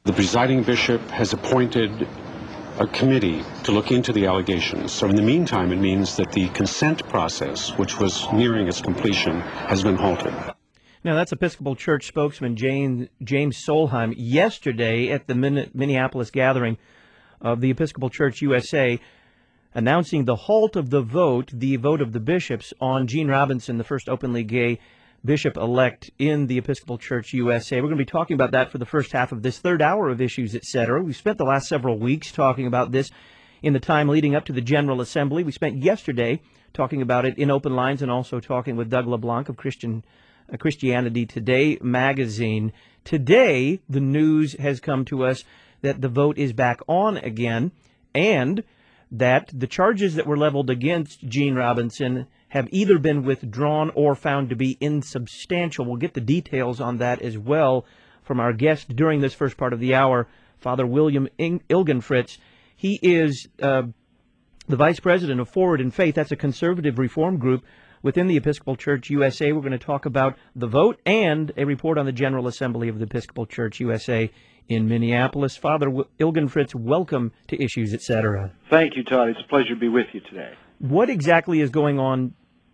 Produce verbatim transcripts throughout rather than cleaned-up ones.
The presiding bishop has appointed a committee to look into the allegations. So in the meantime, it means that the consent process, which was nearing its completion, has been halted. Now, that's Episcopal Church spokesman James, James Solheim yesterday at the Minneapolis gathering of the Episcopal Church U S A, announcing the halt of the vote, the vote of the bishops, on Gene Robinson, the first openly gay bishop-elect in the Episcopal Church U S A. We're going to be talking about that for the first half of this third hour of Issues, et cetera. We've spent the last several weeks talking about this in the time leading up to the General Assembly. We spent yesterday talking about it in Open Lines and also talking with Doug LeBlanc of Christian uh, Christianity Today magazine. Today, the news has come to us that the vote is back on again, and that the charges that were leveled against Gene Robinson have either been withdrawn or found to be insubstantial. We'll get the details on that as well from our guest during this first part of the hour, Father William Ilgenfritz. He is uh, the vice president of Forward in Faith. That's a conservative reform group within the Episcopal Church U S A. We're going to talk about the vote and a report on the General Assembly of the Episcopal Church U S A in Minneapolis. Father Ilgenfritz, welcome to Issues, et cetera. Thank you, Todd. It's a pleasure to be with you today. What exactly is going on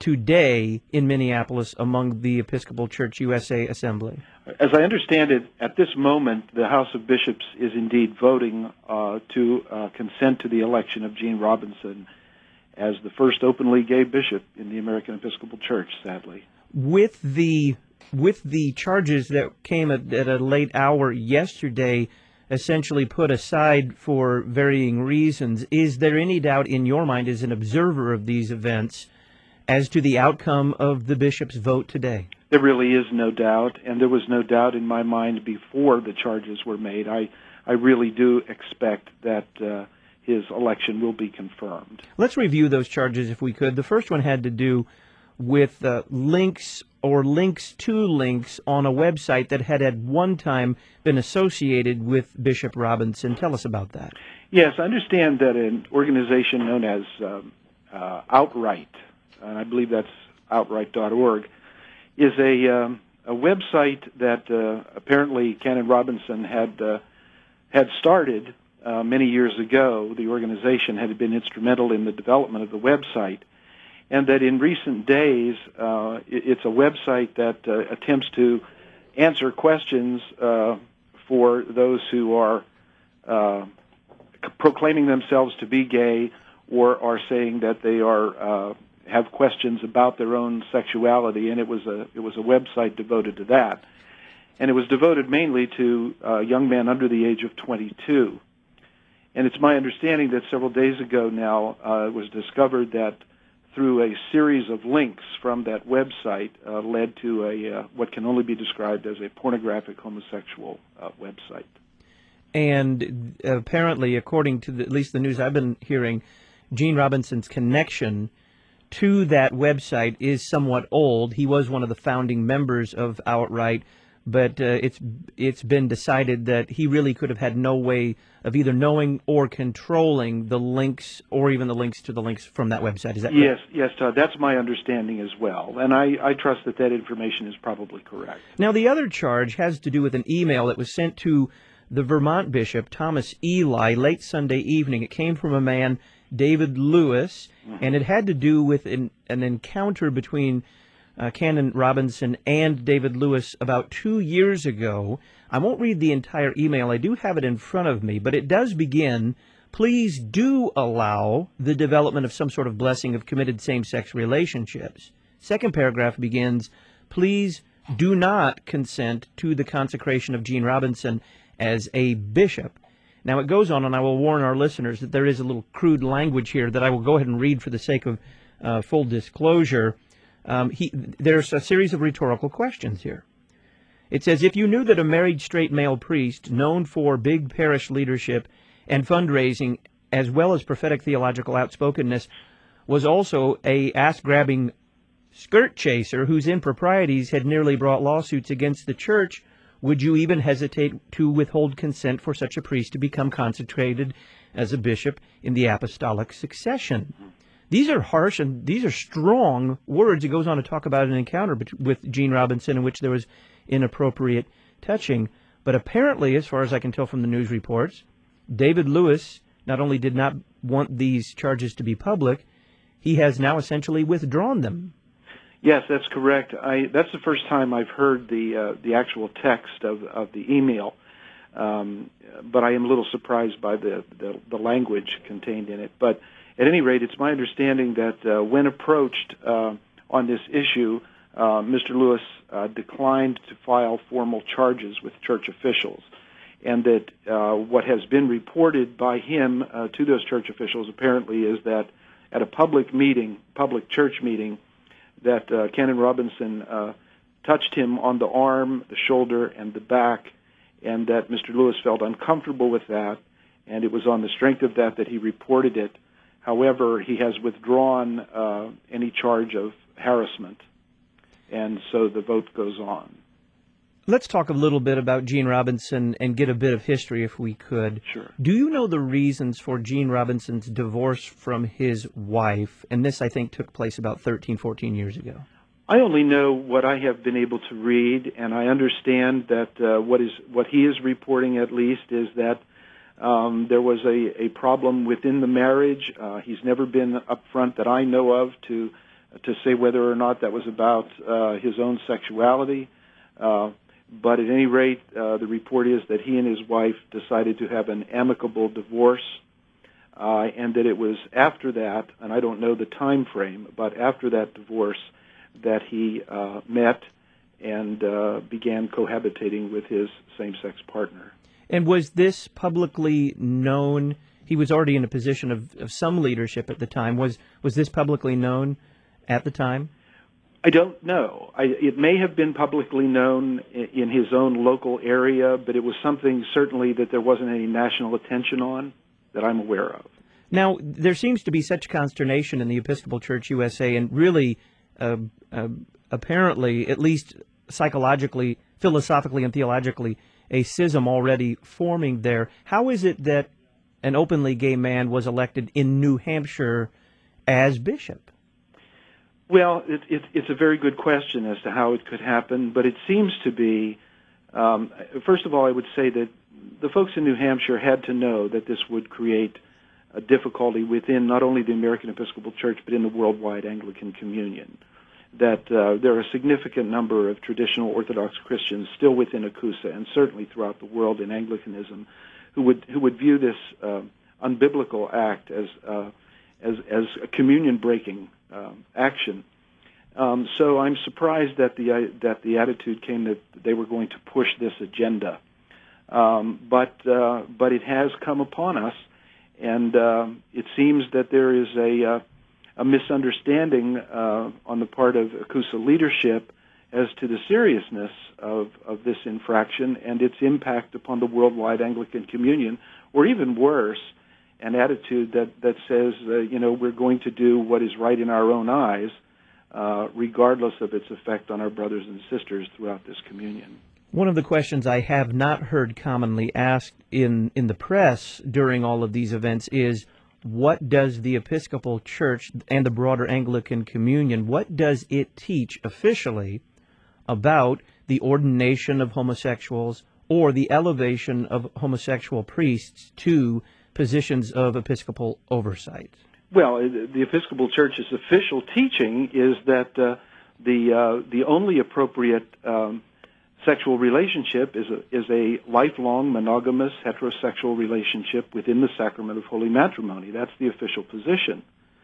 today in Minneapolis among the Episcopal Church U S A Assembly? As I understand it, at this moment, the House of Bishops is indeed voting uh, to uh, consent to the election of Gene Robinson as the first openly gay bishop in the American Episcopal Church, sadly. With the with the charges that came at, at a late hour yesterday essentially put aside for varying reasons, is there any doubt in your mind as an observer of these events as to the outcome of the bishop's vote today? There really is no doubt, and there was no doubt in my mind before the charges were made. I, I really do expect that uh, his election will be confirmed. Let's review those charges if we could. The first one had to do with uh, links or links to links on a website that had at one time been associated with Bishop Robinson. Tell us about that. Yes, I understand that an organization known as um, uh, Outright, and I believe that's outright dot org, is a, um, a website that uh, apparently Canon Robinson had uh, had started uh, many years ago. The organization had been instrumental in the development of the website, and that in recent days, uh, it's a website that uh, attempts to answer questions uh, for those who are uh, proclaiming themselves to be gay or are saying that they are uh, have questions about their own sexuality, and it was a it was a website devoted to that, and it was devoted mainly to uh, young men under the age of twenty-two. And it's my understanding that several days ago now uh, it was discovered that through a series of links from that website uh, led to a uh, what can only be described as a pornographic homosexual uh, website. And apparently, according to the, at least the news I've been hearing, Gene Robinson's connection to that website is somewhat old. He was one of the founding members of Outright, but uh, it's it's been decided that he really could have had no way of either knowing or controlling the links or even the links to the links from that website. Is that yes, correct? Yes, Todd, that's my understanding as well, and I, I trust that that information is probably correct. Now, the other charge has to do with an email that was sent to the Vermont Bishop, Thomas Ely, late Sunday evening. It came from a man, David Lewis, mm-hmm. and it had to do with an, an encounter between uh, Canon Robinson and David Lewis about two years ago. I won't read the entire email. I do have it in front of me, but it does begin, "Please do allow the development of some sort of blessing of committed same-sex relationships." Second paragraph begins, "Please do not consent to the consecration of Gene Robinson as a bishop." Now, it goes on, and I will warn our listeners that there is a little crude language here that I will go ahead and read for the sake of uh, full disclosure. Um, he, there's a series of rhetorical questions here. It says, "If you knew that a married straight male priest known for big parish leadership and fundraising, as well as prophetic theological outspokenness, was also a ass-grabbing skirt chaser whose improprieties had nearly brought lawsuits against the church, would you even hesitate to withhold consent for such a priest to become consecrated as a bishop in the apostolic succession?" These are harsh and these are strong words. It goes on to talk about an encounter with Gene Robinson in which there was inappropriate touching. But apparently, as far as I can tell from the news reports, David Lewis not only did not want these charges to be public, he has now essentially withdrawn them. Yes, that's correct. I, that's the first time I've heard the uh, the actual text of, of the email, um, but I am a little surprised by the, the, the language contained in it. But at any rate, it's my understanding that uh, when approached uh, on this issue, uh, Mister Lewis uh, declined to file formal charges with church officials, and that uh, what has been reported by him uh, to those church officials apparently is that at a public meeting, public church meeting, that uh, Canon Robinson uh, touched him on the arm, the shoulder, and the back, and that Mister Lewis felt uncomfortable with that, and it was on the strength of that that he reported it. However, he has withdrawn uh, any charge of harassment, and so the vote goes on. Let's talk a little bit about Gene Robinson and get a bit of history if we could. Sure. Do you know the reasons for Gene Robinson's divorce from his wife? And this, I think, took place about thirteen, fourteen years ago. I only know what I have been able to read, and I understand that uh, what is what he is reporting, at least, is that um, there was a, a problem within the marriage. Uh, he's never been upfront that I know of to to say whether or not that was about uh, his own sexuality. Uh, But at any rate, uh, the report is that he and his wife decided to have an amicable divorce, uh, and that it was after that, and I don't know the time frame, but after that divorce that he uh, met and uh, began cohabitating with his same-sex partner. And was this publicly known? He was already in a position of, of some leadership at the time. Was was this publicly known at the time? I don't know. I, it may have been publicly known in, in his own local area, but it was something certainly that there wasn't any national attention on that I'm aware of. Now, there seems to be such consternation in the Episcopal Church U S A, and really, uh, uh, apparently, at least psychologically, philosophically, and theologically, a schism already forming there. How is it that an openly gay man was elected in New Hampshire as bishop? Well, it, it, it's a very good question as to how it could happen, but it seems to be, um, first of all, I would say that the folks in New Hampshire had to know that this would create a difficulty within not only the American Episcopal Church, but in the worldwide Anglican Communion, that uh, there are a significant number of traditional Orthodox Christians still within Acusa, and certainly throughout the world in Anglicanism, who would who would view this uh, unbiblical act as uh, as as a communion-breaking Um, action. Um, so I'm surprised that the uh, that the attitude came that they were going to push this agenda, um, but uh, but it has come upon us, and uh, it seems that there is a uh, a misunderstanding uh, on the part of Acusa leadership as to the seriousness of of this infraction and its impact upon the worldwide Anglican Communion, or even worse, an attitude that, that says, uh, you know, we're going to do what is right in our own eyes, uh, regardless of its effect on our brothers and sisters throughout this communion. One of the questions I have not heard commonly asked in, in the press during all of these events is, what does the Episcopal Church and the broader Anglican Communion, what does it teach officially about the ordination of homosexuals or the elevation of homosexual priests to positions of episcopal oversight? Well, the Episcopal Church's official teaching is that uh, the uh, the only appropriate um, sexual relationship is a, is a lifelong monogamous heterosexual relationship within the sacrament of holy matrimony. That's the official position.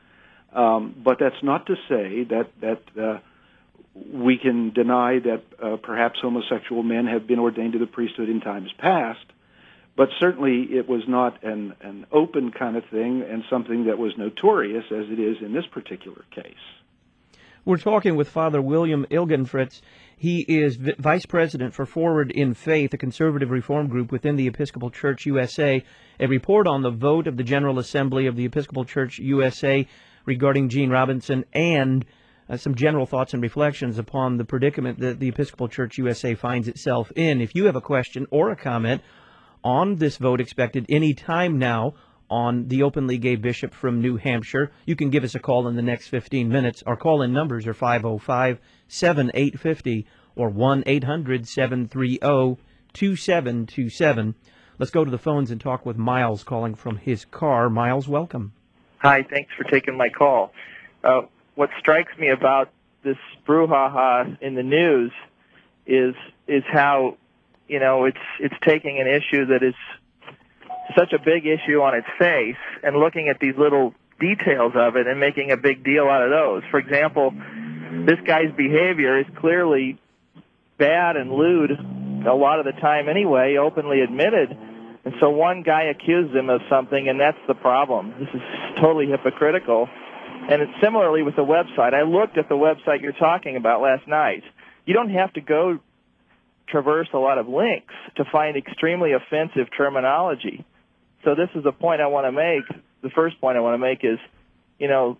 Um, but that's not to say that that uh, we can deny that uh, perhaps homosexual men have been ordained to the priesthood in times past. But certainly it was not an, an open kind of thing and something that was notorious as it is in this particular case. We're talking with Father William Ilgenfritz. He is v- Vice President for Forward in Faith, a conservative reform group within the Episcopal Church U S A. A report on the vote of the General Assembly of the Episcopal Church U S A regarding Gene Robinson, and uh, some general thoughts and reflections upon the predicament that the Episcopal Church U S A finds itself in. If you have a question or a comment on this vote expected any time now on the openly gay bishop from New Hampshire, you can give us a call in the next fifteen minutes. Our call-in numbers are five oh five, seven eight five oh or one eight hundred, seven three oh, two seven two seven. Let's go to the phones and talk with Miles calling from his car. Miles, welcome. Hi, thanks for taking my call. Uh, what strikes me about this brouhaha in the news is is how, you know, it's it's taking an issue that is such a big issue on its face and looking at these little details of it and making a big deal out of those. For example, this guy's behavior is clearly bad and lewd a lot of the time anyway, openly admitted. And so one guy accused him of something, and that's the problem. This is totally hypocritical. And it's similarly with the website. I looked at the website you're talking about last night. You don't have to go traverse a lot of links to find extremely offensive terminology. So this is the point I want to make. The first point I want to make is, you know,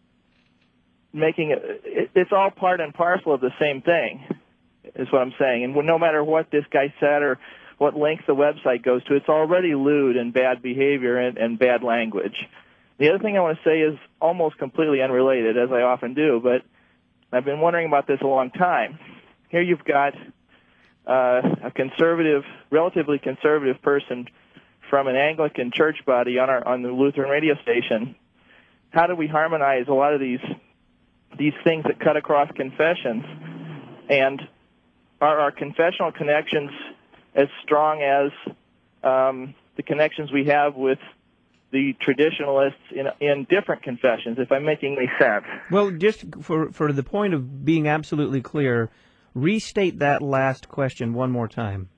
making it, it, it's all part and parcel of the same thing, is what I'm saying. And no matter what this guy said or what links the website goes to, it's already lewd and bad behavior and, and bad language. The other thing I want to say is almost completely unrelated, as I often do, but I've been wondering about this a long time. Here you've got uh, a conservative, relatively conservative person from an Anglican church body on our on the Lutheran radio station. How do we harmonize a lot of these these things that cut across confessions? And are our confessional connections as strong as um, the connections we have with the traditionalists in in different confessions, if I'm making any sense? Well, just for, for the point of being absolutely clear, restate that last question one more time.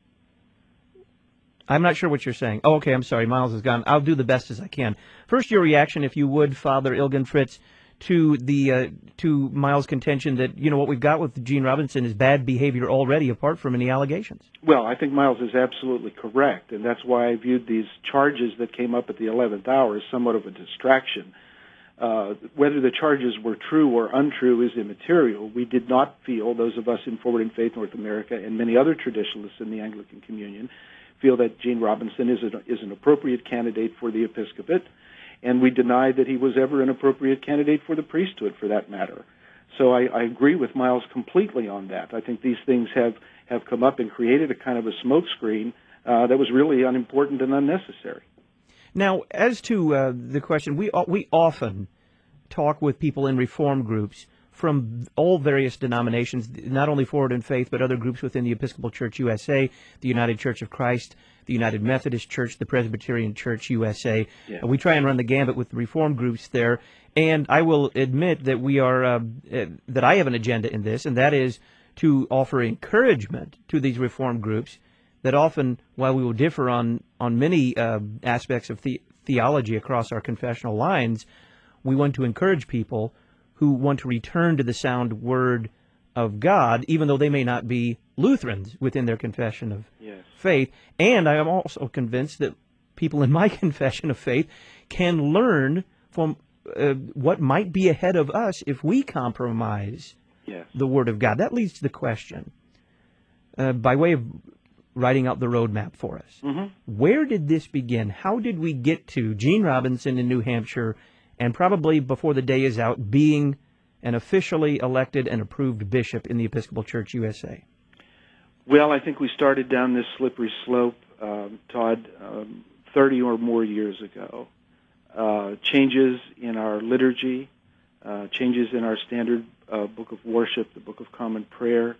I'm not sure what you're saying. Oh, okay, I'm sorry. Miles is gone. I'll do the best as I can. First, your reaction, if you would, Father Ilgen Fritz, to the uh, to Miles' contention that, you know, what we've got with Gene Robinson is bad behavior already, apart from any allegations. Well, I think Miles is absolutely correct, and that's why I viewed these charges that came up at the eleventh hour as somewhat of a distraction. Uh, whether the charges were true or untrue is immaterial. We did not feel, those of us in Forward in Faith North America and many other traditionalists in the Anglican Communion, feel that Gene Robinson is, a, is an appropriate candidate for the episcopate, and we deny that he was ever an appropriate candidate for the priesthood, for that matter. So I, I agree with Miles completely on that. I think these things have, have come up and created a kind of a smokescreen uh, that was really unimportant and unnecessary. Now, as to uh, the question, we we often talk with people in reform groups from all various denominations, not only Forward in Faith, but other groups within the Episcopal Church U S A, the United Church of Christ, the United Methodist Church, the Presbyterian Church U S A. Yeah. We try and run the gambit with the reform groups there, and I will admit that we are uh, uh, that I have an agenda in this, and that is to offer encouragement to these reform groups that often, while we will differ on, on many uh, aspects of the- theology across our confessional lines, we want to encourage people who want to return to the sound word of God, even though they may not be Lutherans within their confession of yes. faith. And I am also convinced that people in my confession of faith can learn from uh, what might be ahead of us if we compromise yes. the word of God. That leads to the question, uh, by way of writing out the roadmap for us. Mm-hmm. Where did this begin? How did we get to Gene Robinson in New Hampshire, and probably before the day is out, being an officially elected and approved bishop in the Episcopal Church U S A? Well, I think we started down this slippery slope, um, Todd, um, thirty or more years ago. Uh, changes in our liturgy, uh, changes in our standard uh, book of worship, the Book of Common Prayer,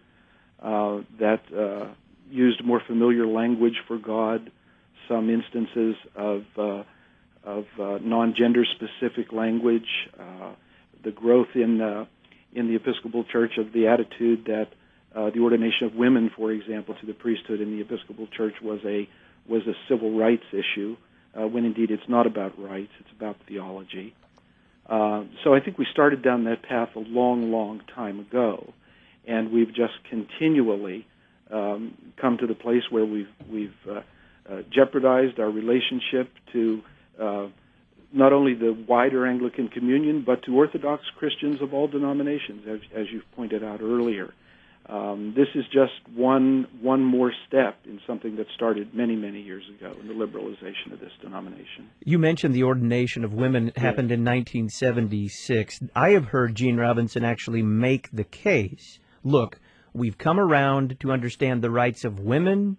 uh, that uh, used more familiar language for God, some instances of uh, of uh, non-gender specific language, uh, the growth in uh, in the Episcopal Church of the attitude that uh, the ordination of women, for example, to the priesthood in the Episcopal Church was a was a civil rights issue, uh, when indeed it's not about rights, it's about theology. Uh, so I think we started down that path a long, long time ago, and we've just continually um, come to the place where we've we've uh, uh, jeopardized our relationship to Uh, not only the wider Anglican communion, but to Orthodox Christians of all denominations, as, as you've pointed out earlier. Um, this is just one one more step in something that started many, many years ago in the liberalization of this denomination. You mentioned the ordination of women happened yes. in nineteen seventy-six. I have heard Gene Robinson actually make the case, look, we've come around to understand the rights of women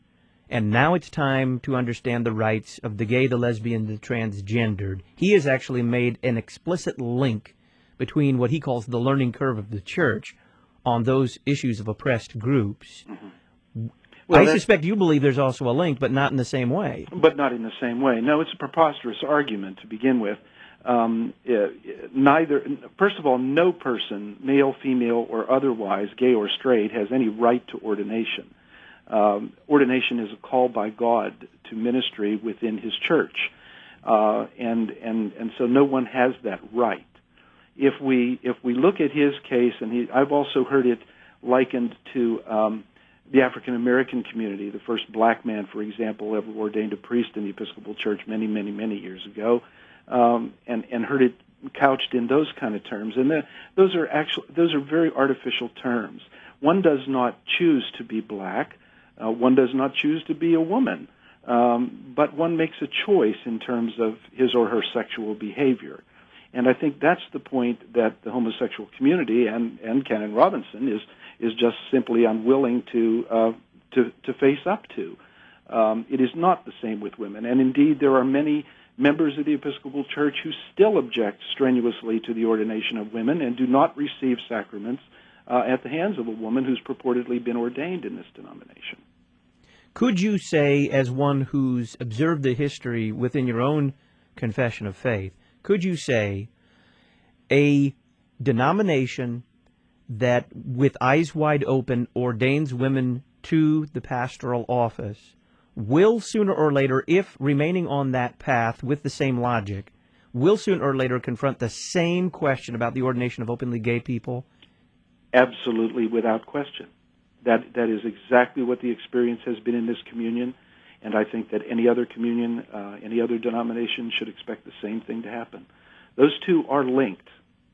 and now it's time to understand the rights of the gay, the lesbian, the transgendered. He has actually made an explicit link between what he calls the learning curve of the church on those issues of oppressed groups. Mm-hmm. Well, I suspect you believe there's also a link, but not in the same way. But not in the same way. No, it's a preposterous argument to begin with. Um, uh, neither, first of all, no person, male, female, or otherwise, gay or straight, has any right to ordination. Um, ordination is a call by God to ministry within His church, uh, and and and so no one has that right. If we if we look at his case, and he, I've also heard it likened to um, the African American community. The first black man, for example, ever ordained a priest in the Episcopal Church many, many, many years ago, um, and and heard it couched in those kind of terms. And the, those are actually those are very artificial terms. One does not choose to be black. Uh, one does not choose to be a woman. Um, but one makes a choice in terms of his or her sexual behavior. And I think that's the point that the homosexual community and, and Canon Robinson is is just simply unwilling to uh, to, to face up to. Um, it is not the same with women. And indeed, there are many members of the Episcopal Church who still object strenuously to the ordination of women and do not receive sacraments uh, at the hands of a woman who's purportedly been ordained in this denomination. Could you say, as one who's observed the history within your own confession of faith, could you say a denomination that, with eyes wide open, ordains women to the pastoral office will sooner or later, if remaining on that path with the same logic, will sooner or later confront the same question about the ordination of openly gay people? Absolutely, without question. That that is exactly what the experience has been in this communion, and I think that any other communion, uh, any other denomination should expect the same thing to happen. Those two are linked,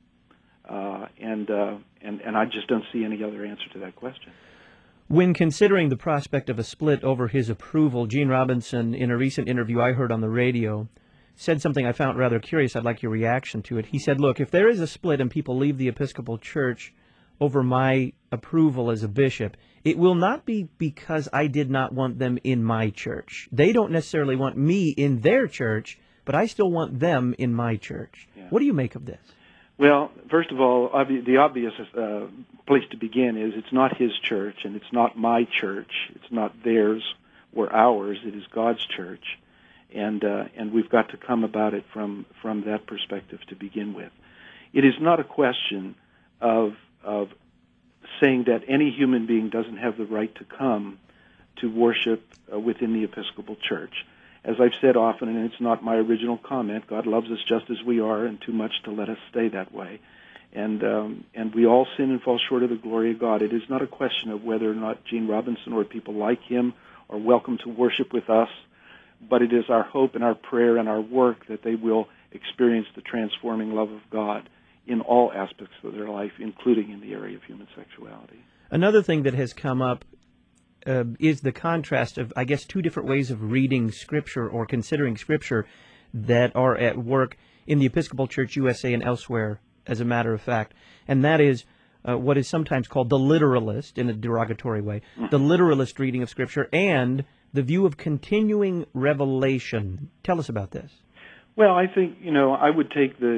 uh, and, uh, and and I just don't see any other answer to that question. When considering the prospect of a split over his approval, Gene Robinson, in a recent interview I heard on the radio, said something I found rather curious. I'd like your reaction to it. He said, look, if there is a split and people leave the Episcopal Church over my approval as a bishop, it will not be because I did not want them in my church. They don't necessarily want me in their church, but I still want them in my church. Yeah. What do you make of this? Well, first of all, obvi- the obvious uh, place to begin is it's not his church, and it's not my church. It's not theirs or ours. It is God's church, and uh, and we've got to come about it from from that perspective to begin with. It is not a question of of saying that any human being doesn't have the right to come to worship uh, within the Episcopal Church. As I've said often, and it's not my original comment, God loves us just as we are and too much to let us stay that way. And um, and we all sin and fall short of the glory of God. It is not a question of whether or not Gene Robinson or people like him are welcome to worship with us, but it is our hope and our prayer and our work that they will experience the transforming love of God in all aspects of their life, including in the area of human sexuality. Another thing that has come up uh, is the contrast of, I guess, two different ways of reading Scripture or considering Scripture that are at work in the Episcopal Church U S A and elsewhere, as a matter of fact. And that is uh, what is sometimes called the literalist, in a derogatory way, mm-hmm. the literalist reading of Scripture, and the view of continuing revelation. Tell us about this. Well, I think, you know, I would take the...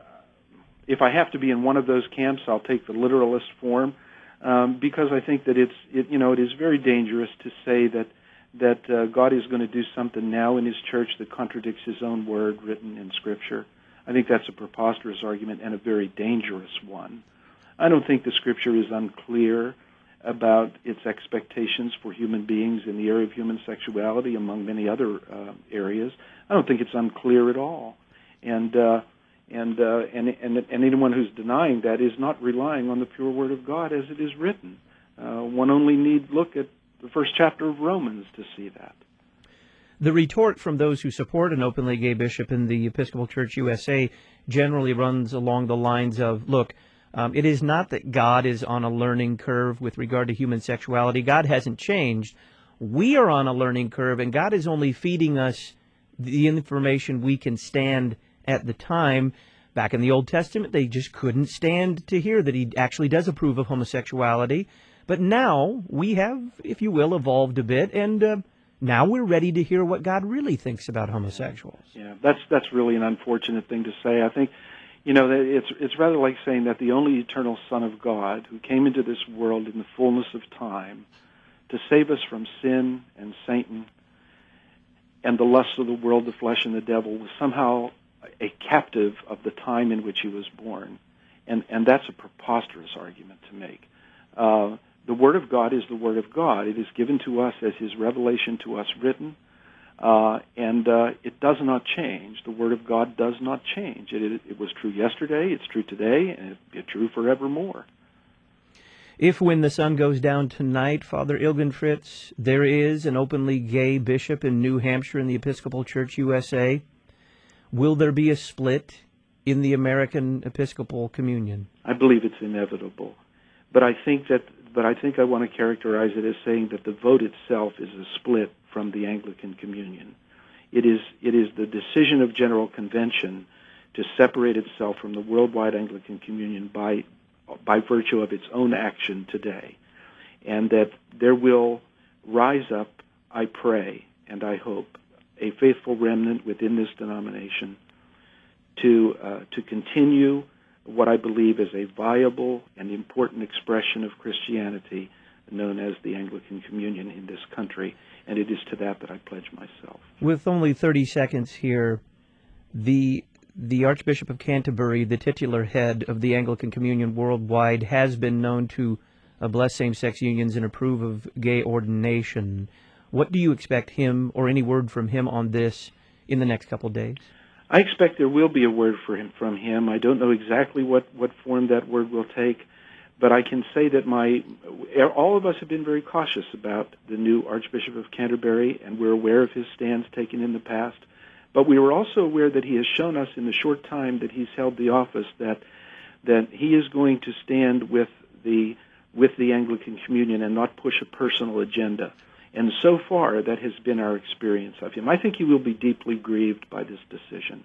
If I have to be in one of those camps, I'll take the literalist form, um, because I think that it's, it, you know, it is very dangerous to say that that uh, God is going to do something now in His church that contradicts His own word written in Scripture. I think that's a preposterous argument and a very dangerous one. I don't think the Scripture is unclear about its expectations for human beings in the area of human sexuality, among many other uh, areas. I don't think it's unclear at all, and. Uh, And, uh, and and and anyone who's denying that is not relying on the pure Word of God as it is written. Uh, one only need look at the first chapter of Romans to see that. The retort from those who support an openly gay bishop in the Episcopal Church U S A generally runs along the lines of, look, um, it is not that God is on a learning curve with regard to human sexuality. God hasn't changed. We are on a learning curve, and God is only feeding us the information we can stand at the time. Back in the Old Testament, they just couldn't stand to hear that He actually does approve of homosexuality. But now we have, if you will, evolved a bit, and uh, Now we're ready to hear what God really thinks about homosexuals. Yeah, that's that's really an unfortunate thing to say. I think, you know, that it's it's rather like saying that the only eternal Son of God, who came into this world in the fullness of time to save us from sin and Satan and the lusts of the world, the flesh, and the devil, was somehow a captive of the time in which he was born. And and that's a preposterous argument to make. Uh, the Word of God is the Word of God. It is given to us as His revelation to us written, uh, and uh, it does not change. The Word of God does not change. It, it, it was true yesterday, it's true today, and it'll be true forevermore. If when the sun goes down tonight, Father Ilgenfritz, there is an openly gay bishop in New Hampshire in the Episcopal Church U S A, will there be a split in the American Episcopal Communion? I believe it's inevitable. But I think that but I think I want to characterize it as saying that the vote itself is a split from the Anglican Communion. It is it is the decision of General Convention to separate itself from the worldwide Anglican Communion by by virtue of its own action today. And that there will rise up, I pray, and I hope, a faithful remnant within this denomination to uh, to continue what I believe is a viable and important expression of Christianity known as the Anglican Communion in this country, and it is to that that I pledge myself. With only thirty seconds here, the the Archbishop of Canterbury, the titular head of the Anglican Communion worldwide, has been known to uh, bless same-sex unions and approve of gay ordination. What do you expect him, or any word from him on this, in the next couple of days? I expect there will be a word for him, from him. I don't know exactly what, what form that word will take, but I can say that my all of us have been very cautious about the new Archbishop of Canterbury, and we're aware of his stands taken in the past. But we were also aware that he has shown us in the short time that he's held the office that that he is going to stand with the with the Anglican Communion and not push a personal agenda. And so far, that has been our experience of him. I think he will be deeply grieved by this decision.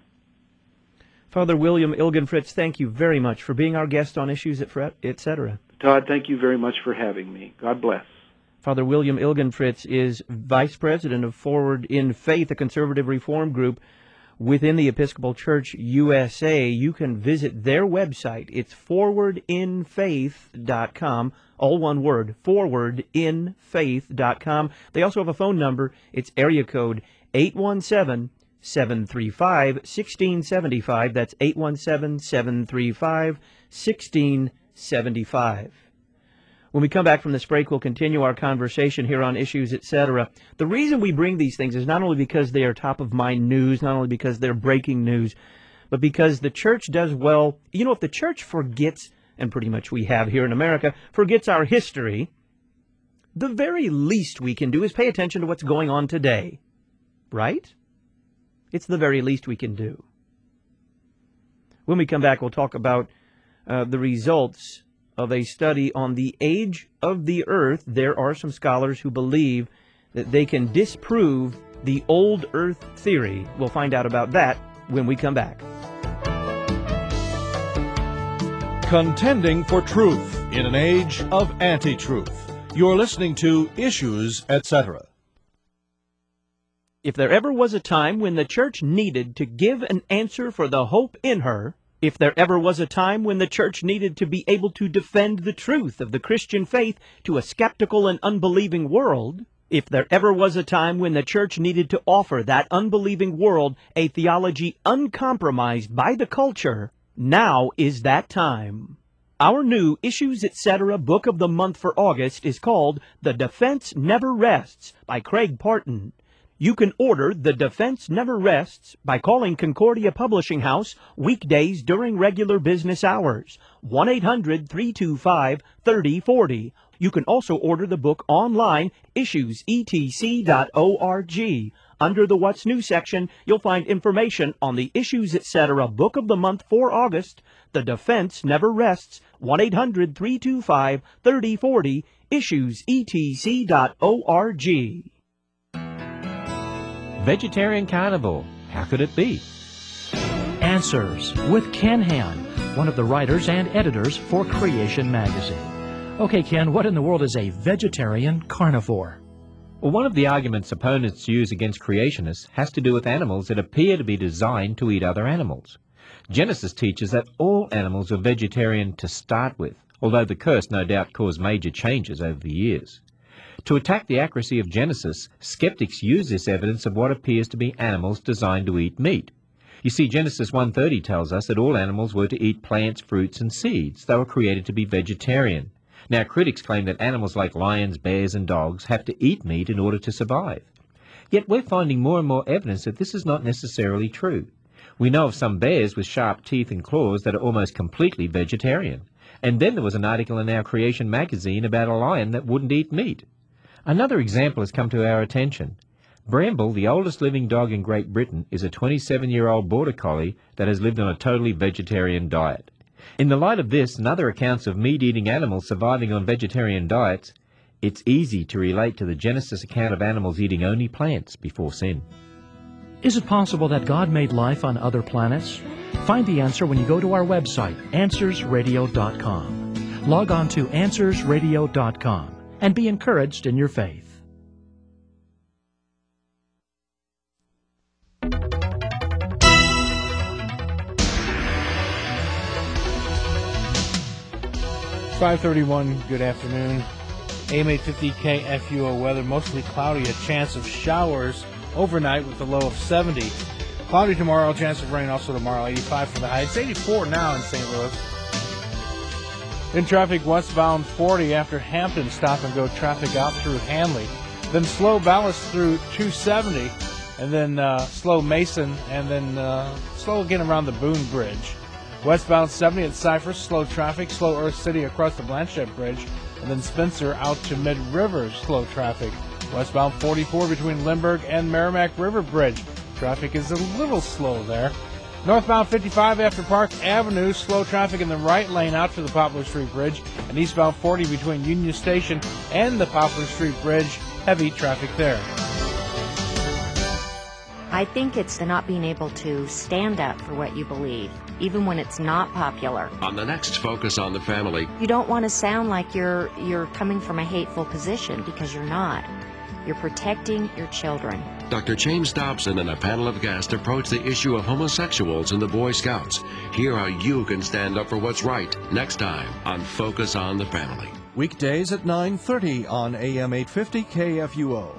Father William Ilgenfritz, thank you very much for being our guest on Issues, et cetera. Todd, thank you very much for having me. God bless. Father William Ilgenfritz is Vice President of Forward in Faith, a conservative reform group within the Episcopal Church U S A. You can visit their website. It's forward in faith dot com, all one word, forward in faith dot com. They also have a phone number. It's area code eight one seven, seven three five, one six seven five. That's eight one seven, seven three five, one six seven five. When we come back from this break, we'll continue our conversation here on Issues, et cetera. The reason we bring these things is not only because they are top-of-mind news, not only because they're breaking news, but because the church does well. You know, if the church forgets, and pretty much we have here in America, forgets our history, the very least we can do is pay attention to what's going on today. Right? It's the very least we can do. When we come back, we'll talk about uh, the results of a study on the age of the earth. There are some scholars who believe that they can disprove the old earth theory. We'll find out about that when we come back. Contending for truth in an age of anti-truth. You're listening to Issues, et cetera. If there ever was a time when the church needed to give an answer for the hope in her, if there ever was a time when the church needed to be able to defend the truth of the Christian faith to a skeptical and unbelieving world, if there ever was a time when the church needed to offer that unbelieving world a theology uncompromised by the culture, now is that time. Our new Issues, et cetera book of the month for August is called The Defense Never Rests by Craig Parton. You can order The Defense Never Rests by calling Concordia Publishing House weekdays during regular business hours, one eight hundred, three two five, three oh four oh. You can also order the book online, issues e t c dot org. Under the What's New section, you'll find information on the Issues, et cetera book of the month for August, The Defense Never Rests, one eight hundred, three two five, three oh four oh, issues e t c dot org. Vegetarian carnivore, how could it be? Answers with Ken Hand, one of the writers and editors for Creation Magazine. Okay, Ken, what in the world is a vegetarian carnivore? Well, one of the arguments opponents use against creationists has to do with animals that appear to be designed to eat other animals. Genesis teaches that all animals are vegetarian to start with, although the curse no doubt caused major changes over the years. To attack the accuracy of Genesis, skeptics use this evidence of what appears to be animals designed to eat meat. You see, Genesis one thirty tells us that all animals were to eat plants, fruits, and seeds. They were created to be vegetarian. Now, critics claim that animals like lions, bears, and dogs have to eat meat in order to survive. Yet we're finding more and more evidence that this is not necessarily true. We know of some bears with sharp teeth and claws that are almost completely vegetarian. And then there was an article in our Creation magazine about a lion that wouldn't eat meat. Another example has come to our attention. Bramble, the oldest living dog in Great Britain, is a twenty-seven-year-old border collie that has lived on a totally vegetarian diet. In the light of this and other accounts of meat-eating animals surviving on vegetarian diets, it's easy to relate to the Genesis account of animals eating only plants before sin. Is it possible that God made life on other planets? Find the answer when you go to our website, answers radio dot com. Log on to answers radio dot com and be encouraged in your faith. five thirty-one, good afternoon. A M eight fifty K F U O weather, mostly cloudy, a chance of showers overnight with a low of seventy. Cloudy tomorrow, chance of rain also tomorrow, eighty-five for the high. It's eighty-four now in Saint Louis. In traffic, westbound forty after Hampton, stop and go traffic out through Hanley. Then slow ballast through two seventy, and then uh, slow Mason, and then uh, slow again around the Boone Bridge. Westbound seventy at Cypress, slow traffic, slow Earth City across the Blanchette Bridge, and then Spencer out to Mid Rivers, slow traffic. Westbound forty-four between Lindbergh and Merrimack River Bridge. Traffic is a little slow there. Northbound fifty-five after Park Avenue, slow traffic in the right lane out to the Poplar Street Bridge, and eastbound forty between Union Station and the Poplar Street Bridge, heavy traffic there. I think it's the not being able to stand up for what you believe, even when it's not popular. On the next Focus on the Family, You don't want to sound like you're you're coming from a hateful position, because you're not. You're protecting your children. Doctor James Dobson and a panel of guests approach the issue of homosexuals in the Boy Scouts. Hear how you can stand up for what's right next time on Focus on the Family. Weekdays at nine thirty on A M eight fifty K F U O.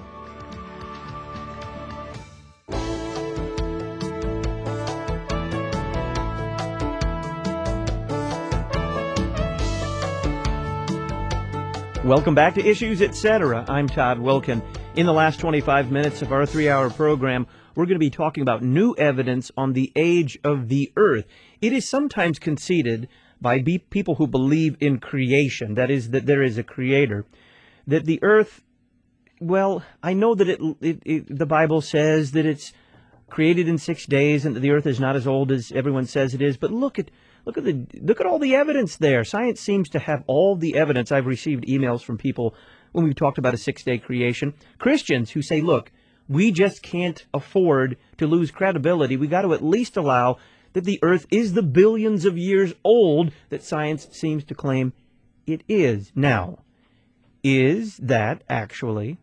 Welcome back to Issues, et cetera. I'm Todd Wilkin. In the last twenty-five minutes of our three-hour program, we're going to be talking about new evidence on the age of the Earth. It is sometimes conceded by be- people who believe in creation, that is, that there is a creator, that the Earth, well, I know that it, it, it the Bible says that it's created in six days and that the Earth is not as old as everyone says it is, but look at Look at the look at all the evidence there. Science seems to have all the evidence. I've received emails from people when we've talked about a six-day creation. Christians who say, look, we just can't afford to lose credibility. We got to at least allow that the Earth is the billions of years old that science seems to claim it is. Now, is that actually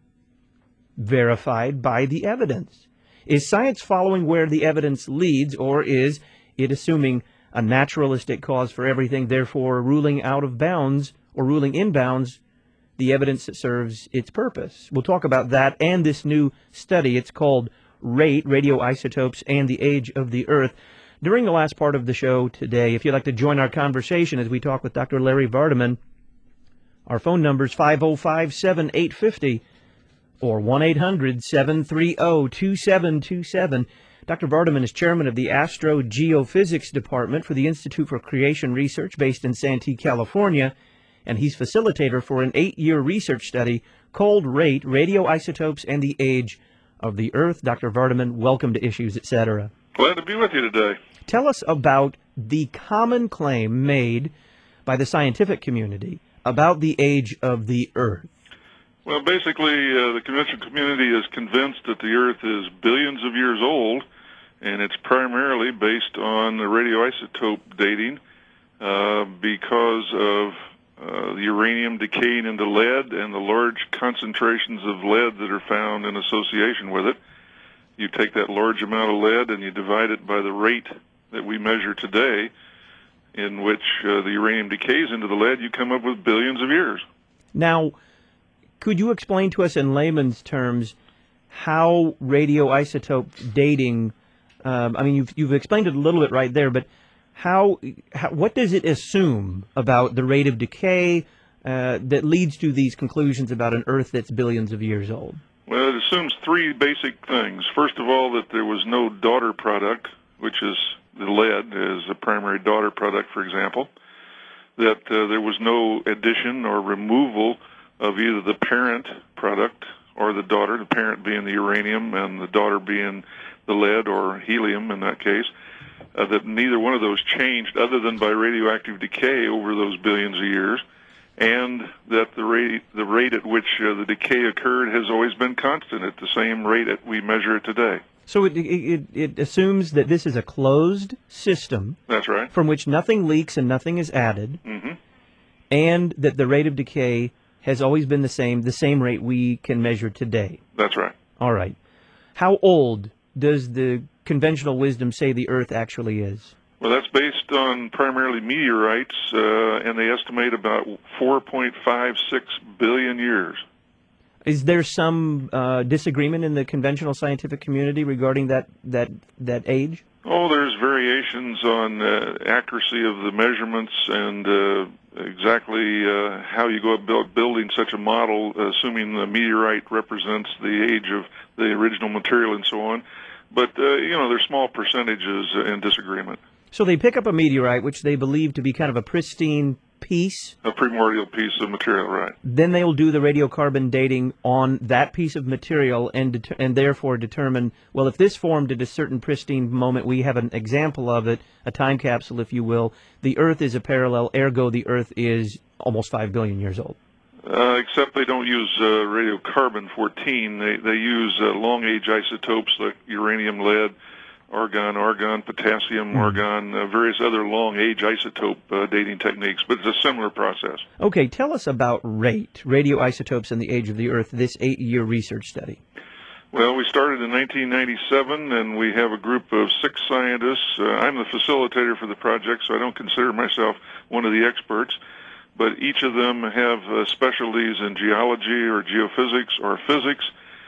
verified by the evidence? Is science following where the evidence leads, or is it assuming a naturalistic cause for everything, therefore ruling out of bounds or ruling in bounds the evidence that serves its purpose? We'll talk about that and this new study. It's called RATE, Radioisotopes and the Age of the Earth. During the last part of the show today, if you'd like to join our conversation as we talk with Doctor Larry Vardaman, our phone number is five oh five, seven eight five oh or one eight hundred, seven three oh, two seven two seven. Doctor Vardaman is chairman of the Astrogeophysics Department for the Institute for Creation Research based in Santee, California, and he's facilitator for an eight-year research study called RATE, Radioisotopes and the Age of the Earth. Doctor Vardaman, welcome to Issues, et cetera. Glad to be with you today. Tell us about the common claim made by the scientific community about the age of the Earth. Well, basically, uh, the conventional community is convinced that the Earth is billions of years old, and it's primarily based on the radioisotope dating uh, because of uh, the uranium decaying into lead and the large concentrations of lead that are found in association with it. You take that large amount of lead and you divide it by the rate that we measure today, in which uh, the uranium decays into the lead, you come up with billions of years. Now, could you explain to us in layman's terms how radioisotope dating, um, I mean, you've, you've explained it a little bit right there, but how, how what does it assume about the rate of decay uh, that leads to these conclusions about an Earth that's billions of years old? Well, it assumes three basic things. First of all, that there was no daughter product, which is the lead is a primary daughter product, for example, that uh, there was no addition or removal of either the parent product or the daughter, the parent being the uranium and the daughter being the lead or helium in that case, uh, that neither one of those changed other than by radioactive decay over those billions of years, and that the rate, the rate at which uh, the decay occurred has always been constant at the same rate that we measure it today. So it, it, it assumes that this is a closed system. That's right. From which nothing leaks and nothing is added, mm-hmm. and that the rate of decay has always been the same, the same rate we can measure today. That's right. All right. How old does the conventional wisdom say the Earth actually is? Well, that's based on primarily meteorites, uh, and they estimate about four point five six billion years. Is there some uh, disagreement in the conventional scientific community regarding that that that age? Oh, there's variations on uh, accuracy of the measurements and uh, exactly uh, how you go about building such a model, assuming the meteorite represents the age of the original material and so on. But, uh, you know, there's small percentages in disagreement. So they pick up a meteorite, which they believe to be kind of a pristine piece. A primordial piece of material, right. Then they will do the radiocarbon dating on that piece of material and det- and therefore determine, well, if this formed at a certain pristine moment, we have an example of it, a time capsule, if you will. The Earth is a parallel, ergo the Earth is almost five billion years old. Uh, except they don't use uh, radiocarbon fourteen. They, they use uh, long-age isotopes like uranium, lead, argon, argon, potassium, argon, uh, various other long-age isotope uh, dating techniques, but it's a similar process. Okay, tell us about RATE, radioisotopes and the age of the Earth, this eight-year research study. Well, we started in nineteen ninety-seven, and we have a group of six scientists. Uh, I'm the facilitator for the project, so I don't consider myself one of the experts, but each of them have uh, specialties in geology or geophysics or physics.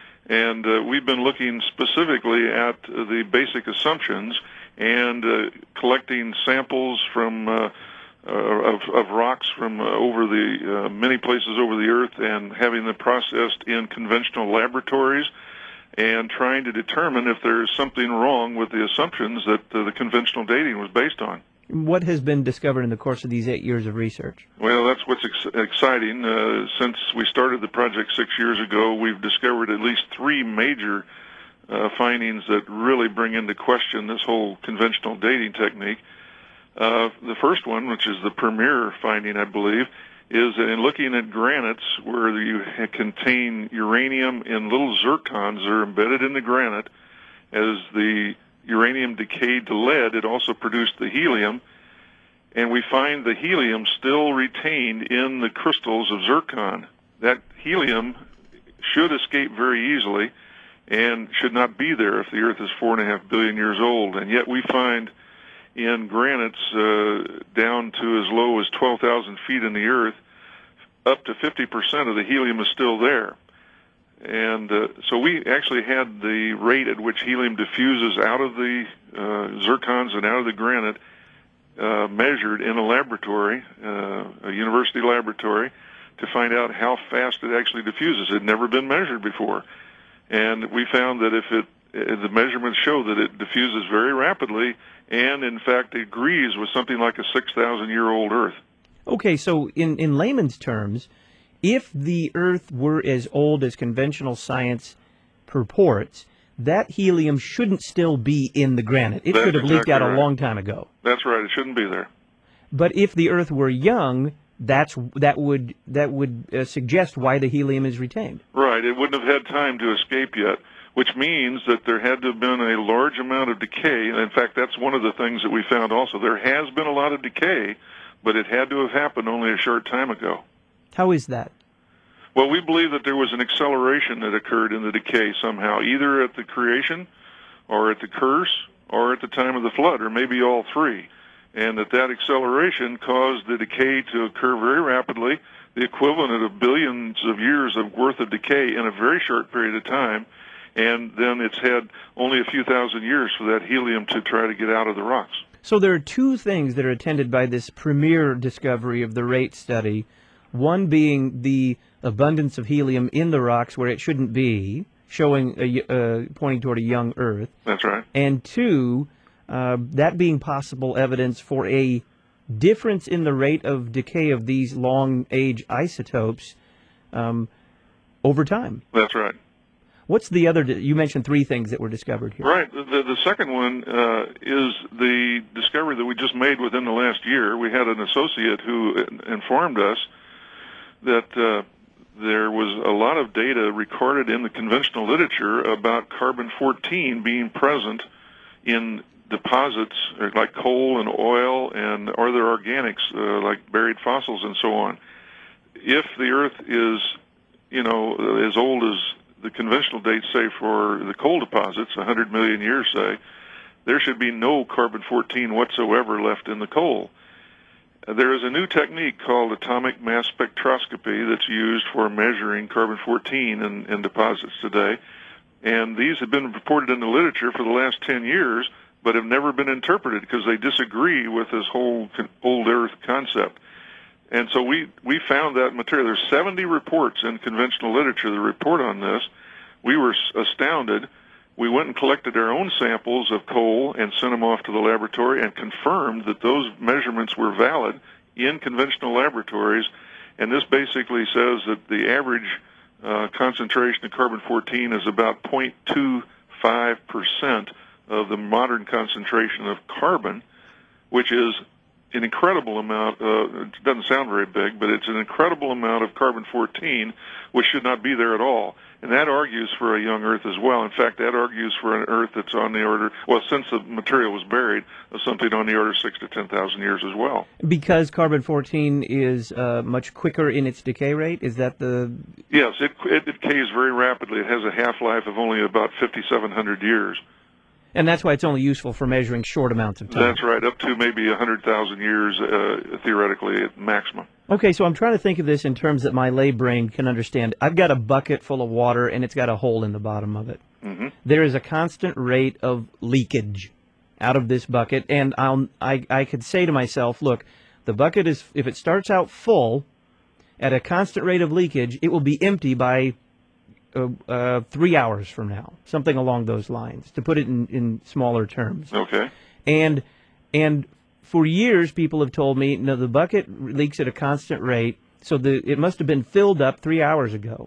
And uh, we've been looking specifically at uh, the basic assumptions and uh, collecting samples from uh, uh, of, of rocks from uh, over the uh, many places over the Earth and having them processed in conventional laboratories and trying to determine if there's something wrong with the assumptions that uh, the conventional dating was based on. What has been discovered in the course of these eight years of research? Well, that's what's ex- exciting. Uh, since we started the project six years ago, we've discovered at least three major uh, findings that really bring into question this whole conventional dating technique. Uh, the first one, which is the premier finding, I believe, is that in looking at granites where you contain uranium in little zircons that are embedded in the granite, as the uranium decayed to lead, it also produced the helium, and we find the helium still retained in the crystals of zircon. That helium should escape very easily and should not be there if the Earth is four and a half billion years old, and yet we find in granites uh, down to as low as twelve thousand feet in the Earth, up to fifty percent of the helium is still there. And uh, so we actually had the rate at which helium diffuses out of the uh, zircons and out of the granite uh, measured in a laboratory, uh, a university laboratory, to find out how fast it actually diffuses. It had never been measured before. And we found that if it, the measurements show that it diffuses very rapidly and, in fact, agrees with something like a six thousand year old Earth. Okay, so in, in layman's terms, if the Earth were as old as conventional science purports, that helium shouldn't still be in the granite. It That's should have leaked exactly out right. a long time ago. That's right. It shouldn't be there. But if the Earth were young, that's that would that would uh, suggest why the helium is retained. Right. It wouldn't have had time to escape yet, which means that there had to have been a large amount of decay. And in fact, that's one of the things that we found also. There has been a lot of decay, but it had to have happened only a short time ago. How is that? Well, we believe that there was an acceleration that occurred in the decay somehow, either at the creation or at the curse or at the time of the flood, or maybe all three. And that that acceleration caused the decay to occur very rapidly, the equivalent of billions of years of worth of decay in a very short period of time, and then it's had only a few thousand years for that helium to try to get out of the rocks. So there are two things that are attended by this premier discovery of the rate study, one being the abundance of helium in the rocks where it shouldn't be, showing a, uh, pointing toward a young Earth. That's right. And two, uh, that being possible evidence for a difference in the rate of decay of these long-age isotopes um, over time. That's right. What's the other? You mentioned three things that were discovered here. Right. The, the second one uh, is the discovery that we just made within the last year. We had an associate who informed us that uh, there was a lot of data recorded in the conventional literature about carbon fourteen being present in deposits like coal and oil and other organics uh, like buried fossils and so on. If the Earth is, you know, as old as the conventional dates say for the coal deposits, one hundred million years say, there should be no carbon fourteen whatsoever left in the coal. There is a new technique called atomic mass spectroscopy that's used for measuring carbon fourteen in, in deposits today, and these have been reported in the literature for the last ten years, but have never been interpreted because they disagree with this whole old Earth concept. And so we, we found that material. There's seventy reports in conventional literature that report on this. We were astounded. We went and collected our own samples of coal and sent them off to the laboratory and confirmed that those measurements were valid in conventional laboratories. And this basically says that the average uh, concentration of carbon fourteen is about zero point two five percent of the modern concentration of carbon, which is an incredible amount. Uh, it doesn't sound very big, but it's an incredible amount of carbon fourteen, which should not be there at all. And that argues for a young Earth as well. In fact, that argues for an Earth that's on the order, well, since the material was buried, of something on the order of six to ten thousand years as well. Because carbon fourteen is uh, much quicker in its decay rate? Is that the... Yes, it, it decays very rapidly. It has a half-life of only about fifty-seven hundred years. And that's why it's only useful for measuring short amounts of time. That's right, up to maybe one hundred thousand years, uh, theoretically, at maximum. Okay, so I'm trying to think of this in terms that my lay brain can understand. I've got a bucket full of water, and it's got a hole in the bottom of it. Mm-hmm. There is a constant rate of leakage out of this bucket, and I'll, I, I could say to myself, look, the bucket is, if it starts out full, at a constant rate of leakage, it will be empty by Uh, uh, three hours from now, something along those lines, to put it in, in smaller terms. Okay. And and for years, people have told me, no, the bucket leaks at a constant rate, so the it must have been filled up three hours ago.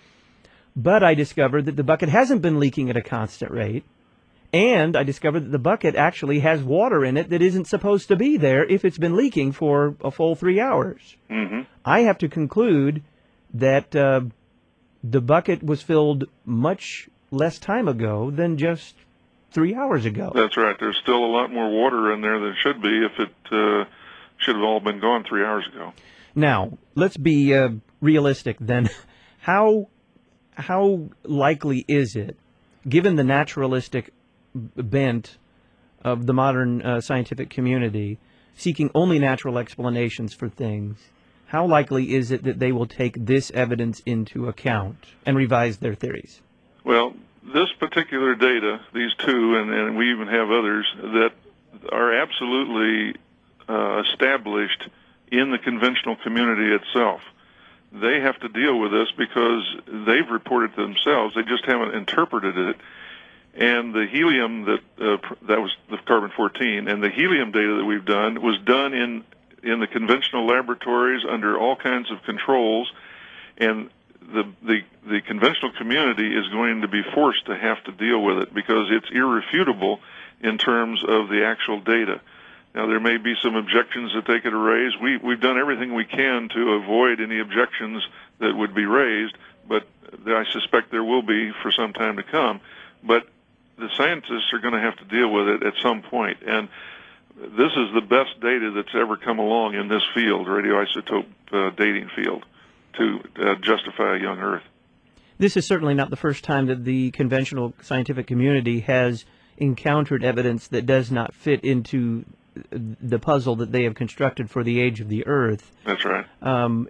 But I discovered that the bucket hasn't been leaking at a constant rate, and I discovered that the bucket actually has water in it that isn't supposed to be there if it's been leaking for a full three hours. Mm-hmm. I have to conclude that Uh, the bucket was filled much less time ago than just three hours ago. That's right. There's still a lot more water in there than should be if it uh, should have all been gone three hours ago. Now, let's be uh, realistic then. How, how likely is it, given the naturalistic bent of the modern uh, scientific community, seeking only natural explanations for things, how likely is it that they will take this evidence into account and revise their theories? Well, this particular data, these two, and, and we even have others, that are absolutely uh, established in the conventional community itself. They have to deal with this because they've reported themselves. They just haven't interpreted it. And the helium that, uh, that was the carbon fourteen, and the helium data that we've done was done in in the conventional laboratories under all kinds of controls, and the, the the conventional community is going to be forced to have to deal with it because it's irrefutable in terms of the actual data. Now, there may be some objections that they could raise. We, we've done everything we can to avoid any objections that would be raised, but I suspect there will be for some time to come. But the scientists are going to have to deal with it at some point, and this is the best data that's ever come along in this field, radioisotope uh, dating field, to uh, justify a young Earth. This is certainly not the first time that the conventional scientific community has encountered evidence that does not fit into the puzzle that they have constructed for the age of the Earth. That's right. Um,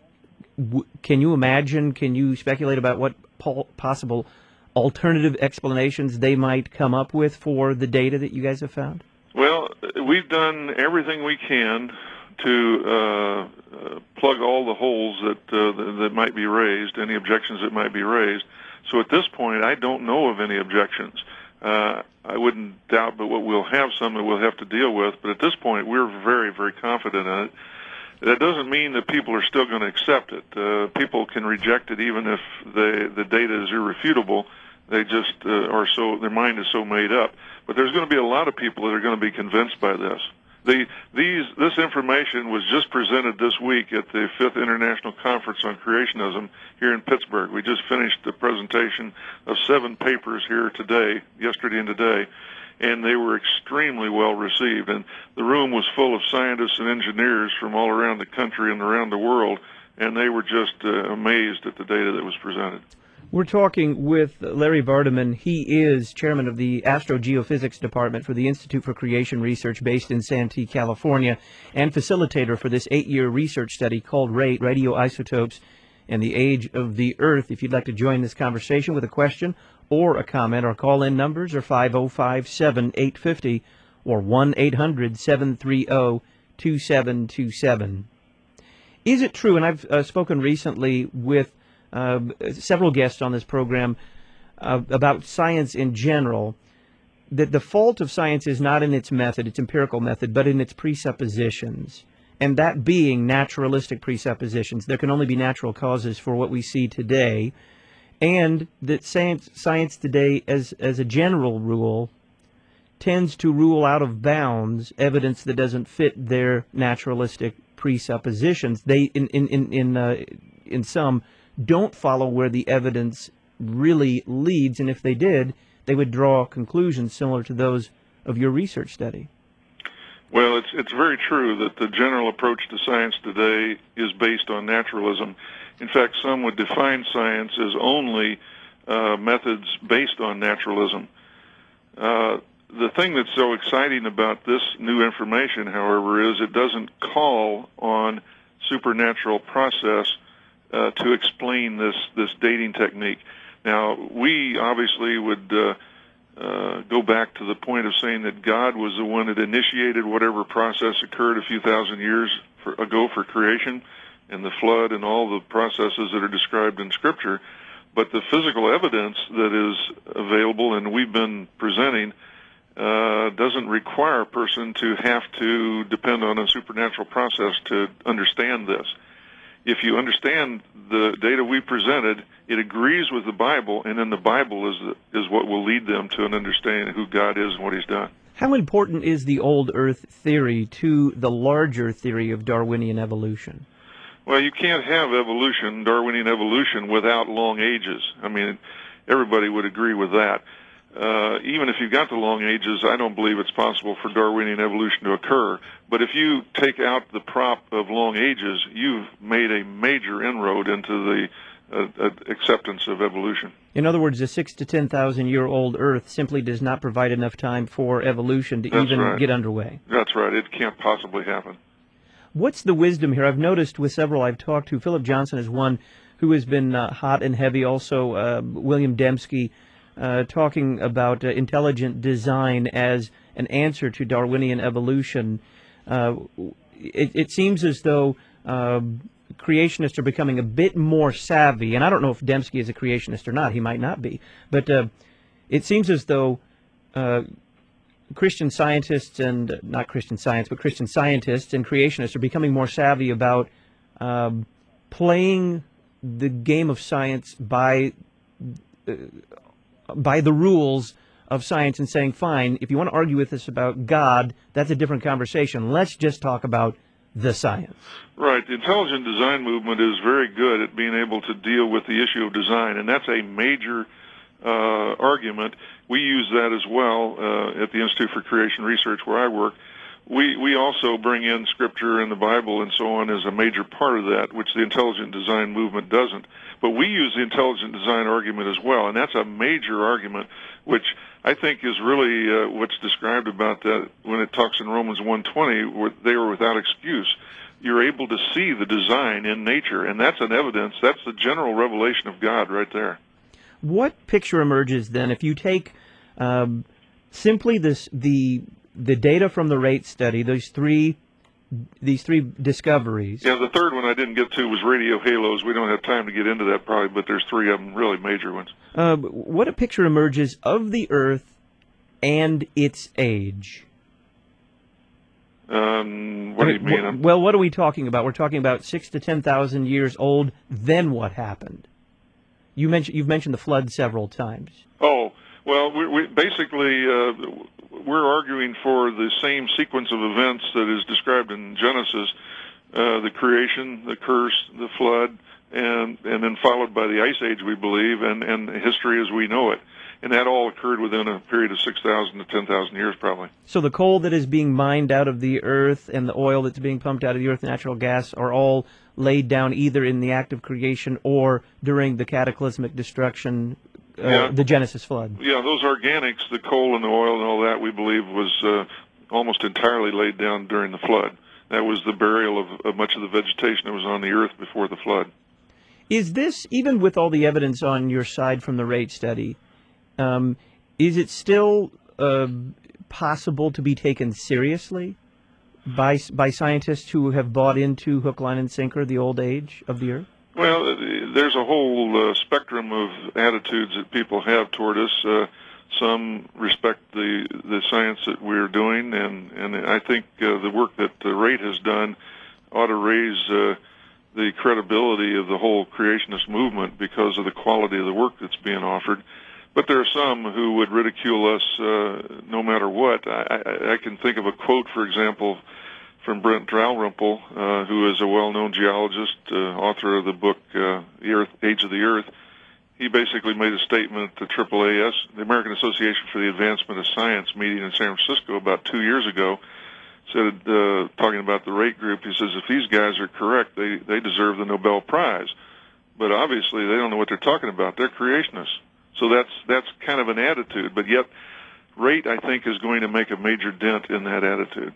w- can you imagine, can you speculate about what po- possible alternative explanations they might come up with for the data that you guys have found? Well, we've done everything we can to uh, uh, plug all the holes that, uh, that that might be raised, any objections that might be raised. So at this point, I don't know of any objections. Uh, I wouldn't doubt, but what we'll have some that we'll have to deal with. But at this point, we're very, very confident in it. That doesn't mean that people are still going to accept it. Uh, people can reject it even if the the data is irrefutable. They just uh, are so, their mind is so made up. But there's going to be a lot of people that are going to be convinced by this. The, these, this information was just presented this week at the fifth International Conference on Creationism here in Pittsburgh. We just finished the presentation of seven papers here today, yesterday and today, and they were extremely well received. And the room was full of scientists and engineers from all around the country and around the world, and they were just uh, amazed at the data that was presented. We're talking with Larry Vardaman. He is chairman of the Astrogeophysics Department for the Institute for Creation Research based in Santee, California, and facilitator for this eight-year research study called R A T E, Radioisotopes and the Age of the Earth. If you'd like to join this conversation with a question or a comment, our call-in numbers are five oh five, seven eight five oh or one eight hundred, seven three zero, two seven two seven. Is it true, and I've uh, spoken recently with Uh, several guests on this program uh, about science in general, that the fault of science is not in its method, its empirical method, but in its presuppositions, and that being naturalistic presuppositions. There can only be natural causes for what we see today, and that science, science today, as, as a general rule, tends to rule out of bounds evidence that doesn't fit their naturalistic presuppositions. They, in, in, in, in, uh, in some, don't follow where the evidence really leads, and if they did, they would draw conclusions similar to those of your research study. Well, it's it's very true that the general approach to science today is based on naturalism. In fact, some would define science as only uh, methods based on naturalism. Uh, the thing that's so exciting about this new information, however, is it doesn't call on supernatural process Uh, to explain this, this dating technique. Now, we obviously would uh, uh, go back to the point of saying that God was the one that initiated whatever process occurred a few thousand years for, ago for creation and the flood and all the processes that are described in Scripture. But the physical evidence that is available and we've been presenting uh, doesn't require a person to have to depend on a supernatural process to understand this. If you understand the data we presented, it agrees with the Bible, and then the Bible is is what will lead them to an understanding of who God is and what He's done. How important is the old Earth theory to the larger theory of Darwinian evolution? Well, you can't have evolution, Darwinian evolution, without long ages. I mean, everybody would agree with that. Uh, even if you've got the long ages, I don't believe it's possible for Darwinian evolution to occur. But if you take out the prop of long ages, you've made a major inroad into the uh, uh, acceptance of evolution. In other words, a six to ten thousand year old Earth simply does not provide enough time for evolution to That's even right. get underway. That's right. It can't possibly happen. What's the wisdom here? I've noticed with several I've talked to, Philip Johnson is one who has been uh, hot and heavy. Also, uh, William Dembski. Uh, talking about uh, intelligent design as an answer to Darwinian evolution. Uh, it, it seems as though uh, creationists are becoming a bit more savvy, and I don't know if Dembski is a creationist or not. He might not be. But uh, it seems as though uh, Christian scientists and, not Christian science, but Christian scientists and creationists are becoming more savvy about uh, playing the game of science by uh, by the rules of science and saying, fine, if you want to argue with us about God, that's a different conversation. Let's just talk about the science. Right. The intelligent design movement is very good at being able to deal with the issue of design, and that's a major uh, argument. We use that as well uh, at the Institute for Creation Research where I work. we we also bring in Scripture and the Bible and so on as a major part of that, which the intelligent design movement doesn't. But we use the intelligent design argument as well, and that's a major argument, which I think is really uh, what's described about that when it talks in Romans one twenty, where they are without excuse. You're able to see the design in nature, and that's an evidence. That's the general revelation of God right there. What picture emerges then if you take um, simply this the the data from the rate study, those three these three discoveries? Yeah, the third one I didn't get to was radio halos. We don't have time to get into that probably, but there's three of them really major ones. Uh, what a picture emerges of the Earth and its age? Um, what I do mean, you mean? w- well, what are we talking about? We're talking about six to ten thousand years old. Then what happened? You mentioned you've mentioned the flood several times. Oh, well, we, we basically uh, we're arguing for the same sequence of events that is described in Genesis: uh, the creation, the curse, the flood, and and then followed by the ice age, we believe, and and history as we know it. And that all occurred within a period of six thousand to ten thousand years, probably. So the coal that is being mined out of the earth and the oil that's being pumped out of the earth, natural gas, are all laid down either in the act of creation or during the cataclysmic destruction, uh, Yeah. the Genesis flood. Yeah, those organics, the coal and the oil and all that, we believe was uh, almost entirely laid down during the flood. That was the burial of, of much of the vegetation that was on the earth before the flood. Is this, even with all the evidence on your side from the rate study, um, is it still uh, possible to be taken seriously by by scientists who have bought into hook, line, and sinker the old age of the Earth? Well, uh, there's a whole uh, spectrum of attitudes that people have toward us. Uh, some respect the the science that we're doing, and, and I think uh, the work that the rate has done ought to raise uh, the credibility of the whole creationist movement because of the quality of the work that's being offered. But there are some who would ridicule us uh, no matter what. I, I, I can think of a quote, for example, from Brent Dalrymple, uh, who is a well-known geologist, uh, author of the book uh, The Earth, Age of the Earth. He basically made a statement at triple A S, the American Association for the Advancement of Science meeting in San Francisco about two years ago, said, uh, talking about the rate group, he says, if these guys are correct, they, they deserve the Nobel Prize. But obviously they don't know what they're talking about. They're creationists. So that's that's kind of an attitude, but yet rate, I think, is going to make a major dent in that attitude.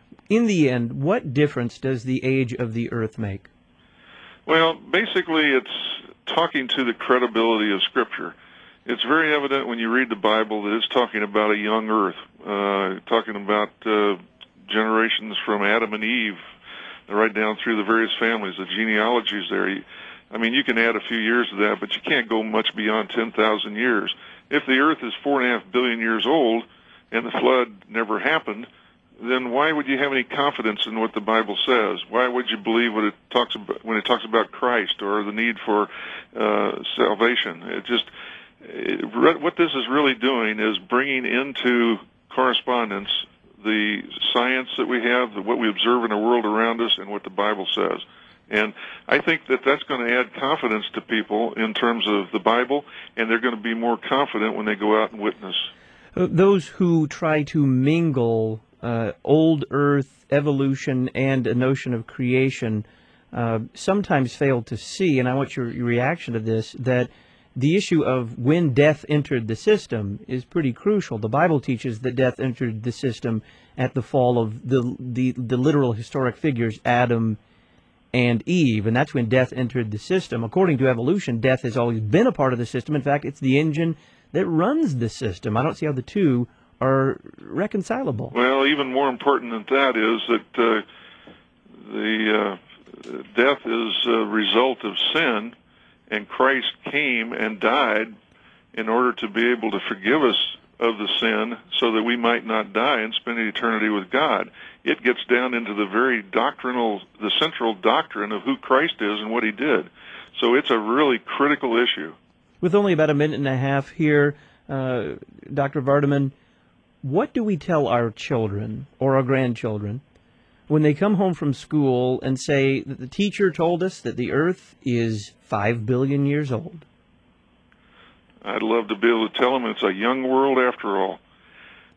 In the end, what difference does the age of the Earth make? Well, basically it's talking to the credibility of Scripture. It's very evident when you read the Bible that it's talking about a young Earth, uh, talking about uh, generations from Adam and Eve, right down through the various families, the genealogies there. You, I mean, you can add a few years to that, but you can't go much beyond ten thousand years. If the Earth is four and a half billion years old and the flood never happened, then why would you have any confidence in what the Bible says? Why would you believe what it talks about when it talks about Christ or the need for uh, salvation? It just it, what this is really doing is bringing into correspondence the science that we have, what we observe in the world around us, and what the Bible says. And I think that that's going to add confidence to people in terms of the Bible, and they're going to be more confident when they go out and witness. Those who try to mingle uh, old Earth evolution and a notion of creation uh, sometimes fail to see, and I want your, your reaction to this, that the issue of when death entered the system is pretty crucial. The Bible teaches that death entered the system at the fall of the the, the literal historic figures, Adam and Eve, and that's when death entered the system. According to evolution, death has always been a part of the system. In fact, it's the engine that runs the system. I don't see how the two are reconcilable. Well, even more important than that is that uh, the uh, death is a result of sin, and Christ came and died in order to be able to forgive us of the sin so that we might not die and spend eternity with God. It gets down into the very doctrinal, the central doctrine of who Christ is and what he did. So it's a really critical issue. With only about a minute and a half here, uh, Doctor Vardaman, what do we tell our children or our grandchildren when they come home from school and say that the teacher told us that the Earth is five billion years old? I'd love to be able to tell them it's a young world after all.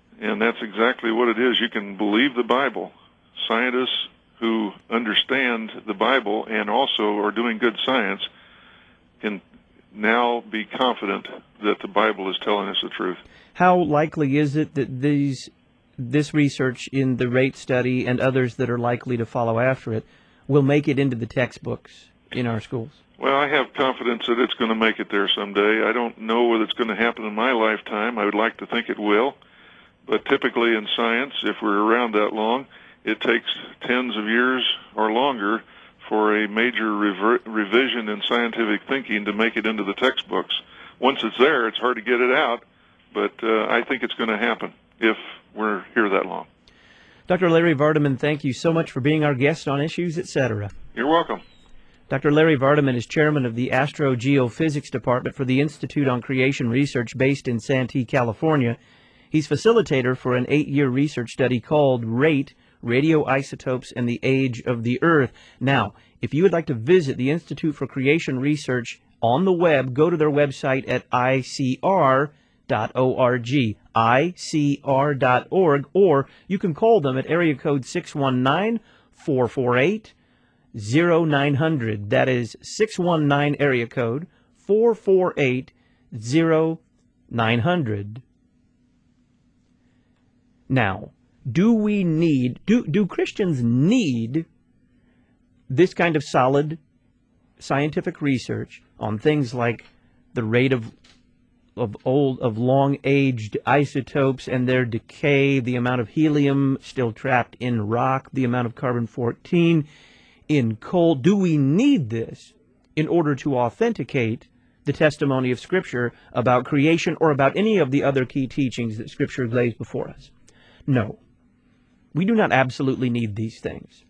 And that's exactly what it is. You can believe the Bible. Scientists who understand the Bible and also are doing good science can now be confident that the Bible is telling us the truth. How likely is it that these this research in the rate study and others that are likely to follow after it will make it into the textbooks in our schools? Well, I have confidence that it's going to make it there someday. I don't know whether it's going to happen in my lifetime. I would like to think it will. But typically in science, if we're around that long, it takes tens of years or longer for a major rever- revision in scientific thinking to make it into the textbooks. Once it's there, it's hard to get it out, but uh, I think it's going to happen if we're here that long. Doctor Larry Vardaman, thank you so much for being our guest on Issues, et cetera. You're welcome. Doctor Larry Vardaman is chairman of the Astrogeophysics Department for the Institute on Creation Research based in Santee, California. He's facilitator for an eight-year research study called RATE, Radioisotopes and the Age of the Earth. Now, if you would like to visit the Institute for Creation Research on the web, go to their website at I C R dot org, I C R dot org, or you can call them at area code six one nine, four four eight, zero nine zero zero. That is six one nine area code four four eight, zero nine zero zero. Now, do we need, do, do Christians need this kind of solid scientific research on things like the rate of of old, of long-aged isotopes and their decay, the amount of helium still trapped in rock, the amount of carbon fourteen in coal? Do we need this in order to authenticate the testimony of Scripture about creation or about any of the other key teachings that Scripture lays before us? No. We do not absolutely need these things.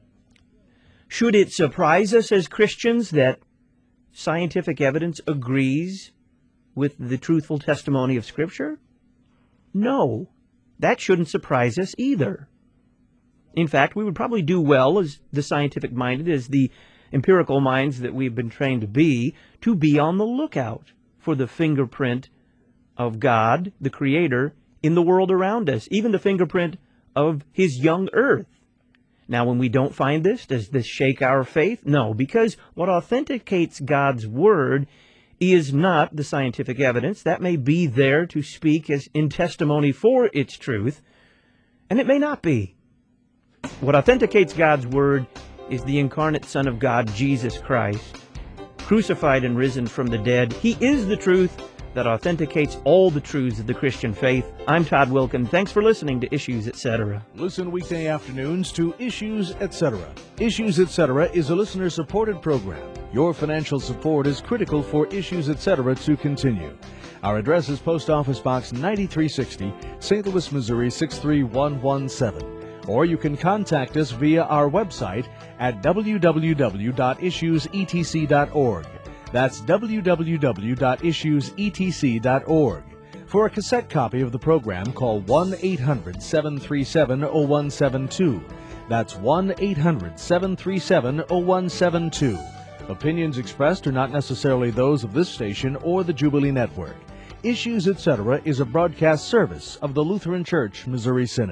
Should it surprise us as Christians that scientific evidence agrees with the truthful testimony of Scripture? No. That shouldn't surprise us either. In fact, we would probably do well as the scientific-minded, as the empirical minds that we've been trained to be, to be on the lookout for the fingerprint of God, the Creator, in the world around us, even the fingerprint of His young earth. Now, when we don't find this, does this shake our faith? No, because what authenticates God's Word is not the scientific evidence. That may be there to speak as in testimony for its truth, and it may not be. What authenticates God's Word is the incarnate Son of God, Jesus Christ, crucified and risen from the dead. He is the truth that authenticates all the truths of the Christian faith. I'm Todd Wilkin. Thanks for listening to Issues, et cetera. Listen weekday afternoons to Issues, et cetera. Issues, et cetera is a listener-supported program. Your financial support is critical for Issues, et cetera to continue. Our address is Post Office Box ninety-three sixty, Saint Louis, Missouri six three one one seven. Or you can contact us via our website at w w w dot issues e t c dot org. That's w w w dot issues e t c dot org. For a cassette copy of the program, call one eight hundred, seven three seven, zero one seven two. That's one eight hundred, seven three seven, zero one seven two. Opinions expressed are not necessarily those of this station or the Jubilee Network. Issues, et cetera is a broadcast service of the Lutheran Church, Missouri Synod.